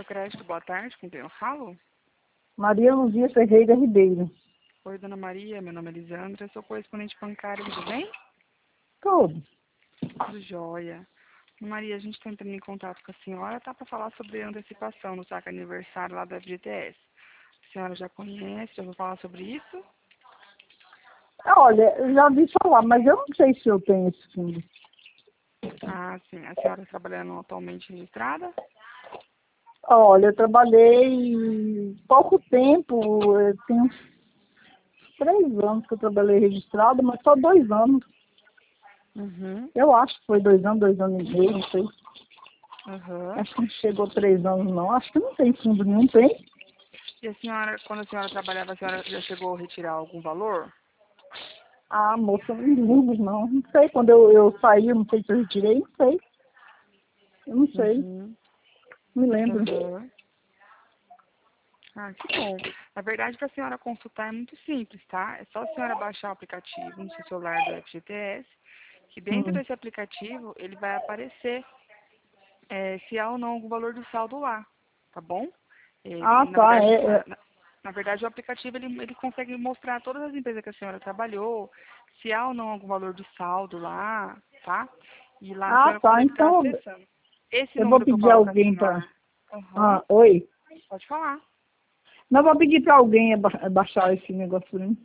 Crédito, boa tarde, com quem eu falo? Maria Luzia Ferreira Ribeiro. Oi, dona Maria, meu nome é Elisandra, eu sou correspondente bancária, tudo bem? Tudo. Tudo jóia. Dona Maria, a gente está entrando em contato com a senhora, tá, para falar sobre antecipação no saque aniversário lá da FGTS. A senhora já conhece, já vou falar sobre isso? Olha, eu já ouvi falar, mas eu não sei se eu tenho esse fundo. Ah, sim. A senhora está trabalhando atualmente registrada? Olha, eu trabalhei pouco tempo, tem uns 3 anos que eu trabalhei registrado, mas só 2 anos. Uhum. Eu acho que foi 2 anos e meio, não sei. Uhum. Acho que não chegou 3 anos, não. Acho que não tem fundo nenhum, tem? E a senhora, quando a senhora trabalhava, a senhora já chegou a retirar algum valor? Ah, moça, eu não me lembro, não. Não sei, quando eu saí, eu não sei se eu retirei, não sei. Eu não sei, Uhum. não me lembro. Uhum. Ah, que bom. Na verdade, para a senhora consultar é muito simples, tá? É só a senhora baixar o aplicativo no seu celular do FGTS, que dentro Hum. desse aplicativo ele vai aparecer se há ou não algum valor do saldo lá, tá bom? Ah, Na tá, verdade, na verdade o aplicativo ele consegue mostrar todas as empresas que a senhora trabalhou, se há ou não algum valor do saldo lá, tá? E lá a Ah, senhora tá, consegue estar então acessando. Esse eu vou número que eu pedir falo com a alguém para... senhora. Aham, Ah, oi? pode falar. Não, vou pedir para alguém baixar esse negócio pra mim.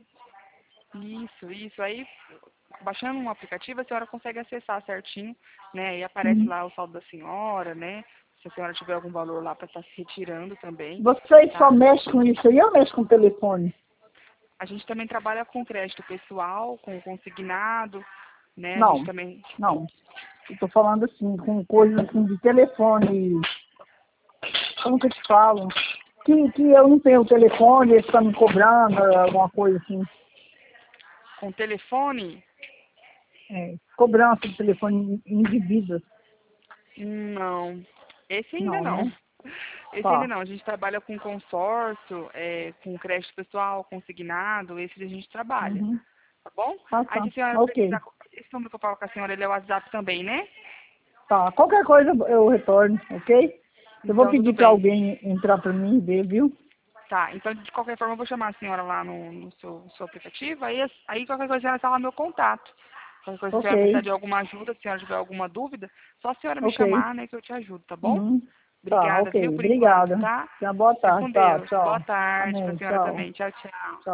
Isso. Aí, baixando um aplicativo, a senhora consegue acessar certinho, né? E aparece Uhum. lá o saldo da senhora, né? Se a senhora tiver algum valor lá para estar se retirando também, Vocês só tá? mexem com isso aí ou mexem com o telefone? A gente também trabalha com crédito pessoal, com consignado, né? A gente Não, também... não. Eu tô falando assim, com coisas assim de telefone. Como que eu te falo? Que eu não tenho o telefone, eles estão me cobrando, alguma coisa assim. Com telefone, Cobrança de telefone indevida. não. Esse ainda Não, não. né? Esse ainda Tá. não. A gente trabalha com consórcio, com crédito pessoal, consignado, esse a gente trabalha. Uhum. Tá bom? Ah, Aí tá. se a senhora Ok. precisar, esse número que eu falo com a senhora, ele é o WhatsApp também, né? Tá. Qualquer coisa eu retorno, ok? Eu vou Então, tudo pedir para bem. alguém entrar para mim e ver, viu? Tá, então de qualquer forma eu vou chamar a senhora lá no seu aplicativo, aí qualquer coisa a senhora tá lá no meu contato. Qualquer coisa, se a Ok. senhora precisar de alguma ajuda, se a senhora tiver alguma dúvida, só a senhora me Ok. chamar, né, que eu te ajudo, tá bom? Uhum. Tá, Obrigada, viu, ok. por enquanto, Obrigada. tá? Tenha boa Fica tarde. com Tá, Deus. Boa tchau. tarde pra Amém. senhora Tchau. também. Tchau, tchau. Tchau.